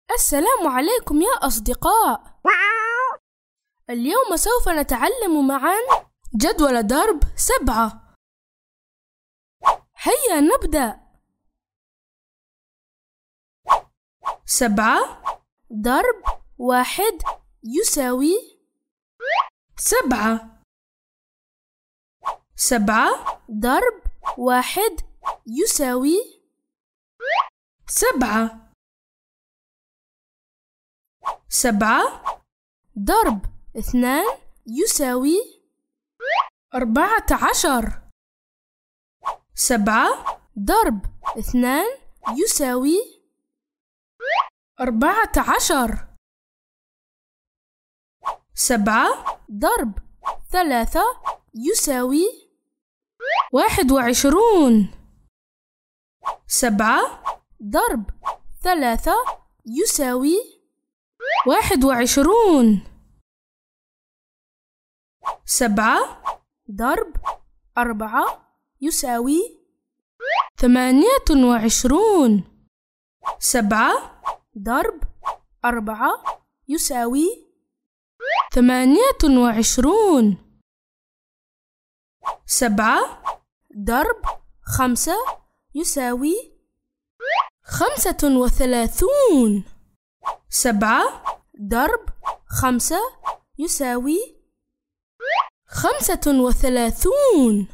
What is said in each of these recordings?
السلام عليكم يا أصدقاء. اليوم سوف نتعلم معا جدول ضرب 7. هيا نبدأ. 7 ضرب 1 يساوي 7. 7 ضرب 1 يساوي 7. 7 ضرب 2 يساوي 14. 7 ضرب 2 يساوي 14. 7 ضرب 3 يساوي 21. 7 ضرب 3 يساوي 21. 7 ضرب 4 يساوي 28. 7 ضرب 4 يساوي 28. 7 ضرب 5 يساوي 35. 7 ضرب 5 يساوي 35.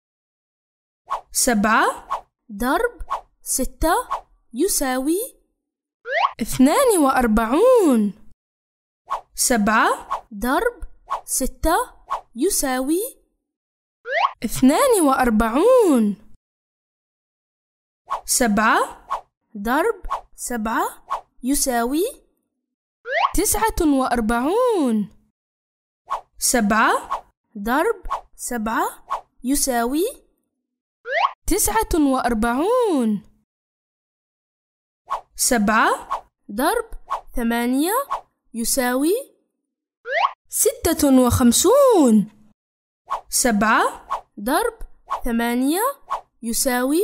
7 ضرب 6 يساوي 42. 7 ضرب 6 يساوي 42. 7 ضرب 7 يساوي 49. 7 ضرب 7 يساوي 49. 7 ضرب 8 يساوي 56. 7 ضرب 8 يساوي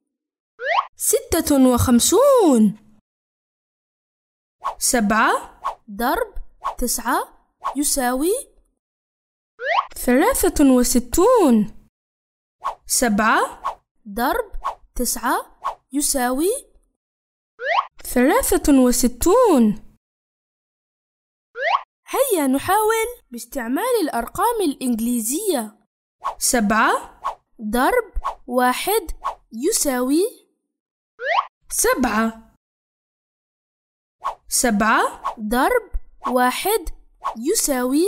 56. 7 ضرب 9 يساوي 63. 7 ضرب 9 يساوي 63. هيا نحاول باستعمال الأرقام الإنجليزية. 7 ضرب 1 يساوي 7. 7 ضرب 1 يساوي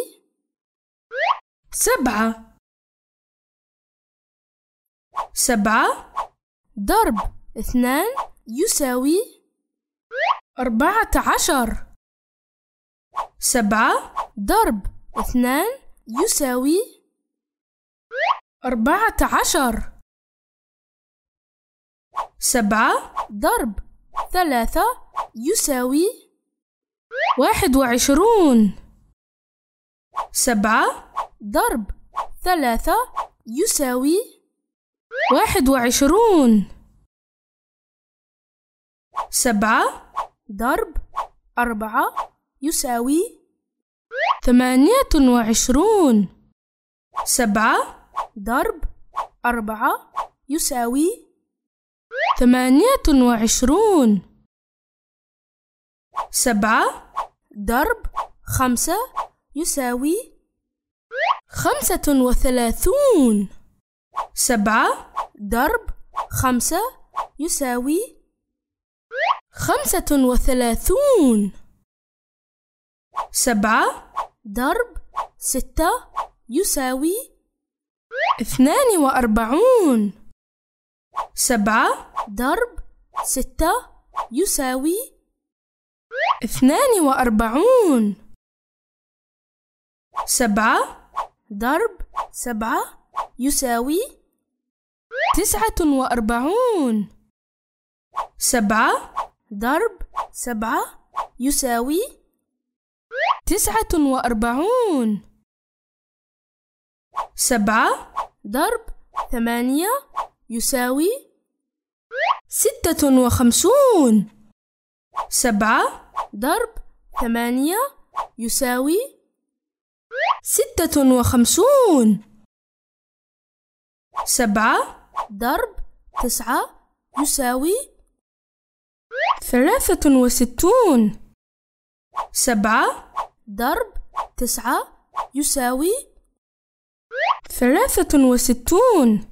7. 7 ضرب 2 يساوي 14. 7 ضرب 2 يساوي 14. 7 ضرب 3 يساوي 21. 7 ضرب 3 يساوي 21. 7 ضرب 4 يساوي 28. 7 ضرب 4 يساوي 28. 7 ضرب 5 يساوي 35. 7 ضرب 5 يساوي 35. 7 ضرب 6 يساوي 42. 7 ضرب 6 يساوي 42. 7 ضرب 7 يساوي 49. 7 ضرب 7 يساوي 49. 7 ضرب 8 يساوي 56. 7 ضرب 8 يساوي 56. 7 ضرب 9 يساوي 63. 7 ضرب 9 يساوي 63.